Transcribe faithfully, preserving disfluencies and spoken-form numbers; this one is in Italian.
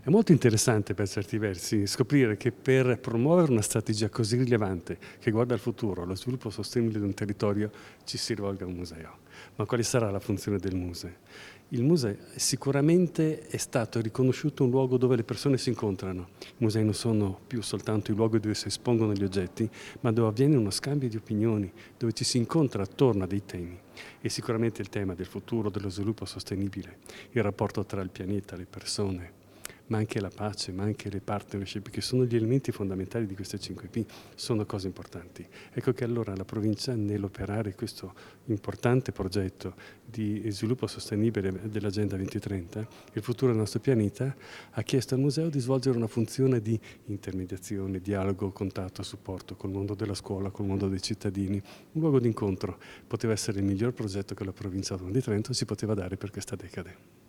È molto interessante per certi versi scoprire che per promuovere una strategia così rilevante che guarda al futuro, allo sviluppo sostenibile di un territorio, ci si rivolga a un museo. Ma quale sarà la funzione del museo? Il museo sicuramente è stato riconosciuto un luogo dove le persone si incontrano. I musei non sono più soltanto i luoghi dove si espongono gli oggetti, ma dove avviene uno scambio di opinioni, dove ci si incontra attorno a dei temi. E sicuramente il tema del futuro, dello sviluppo sostenibile, il rapporto tra il pianeta, le persone, ma anche la pace, ma anche le partnership, che sono gli elementi fondamentali di queste cinque P, sono cose importanti. Ecco che allora la provincia, nell'operare questo importante progetto di sviluppo sostenibile dell'Agenda duemilatrenta, il futuro del nostro pianeta, ha chiesto al museo di svolgere una funzione di intermediazione, dialogo, contatto, supporto col mondo della scuola, col mondo dei cittadini, un luogo di incontro. Poteva essere il miglior progetto che la provincia di Trento si poteva dare per questa decade.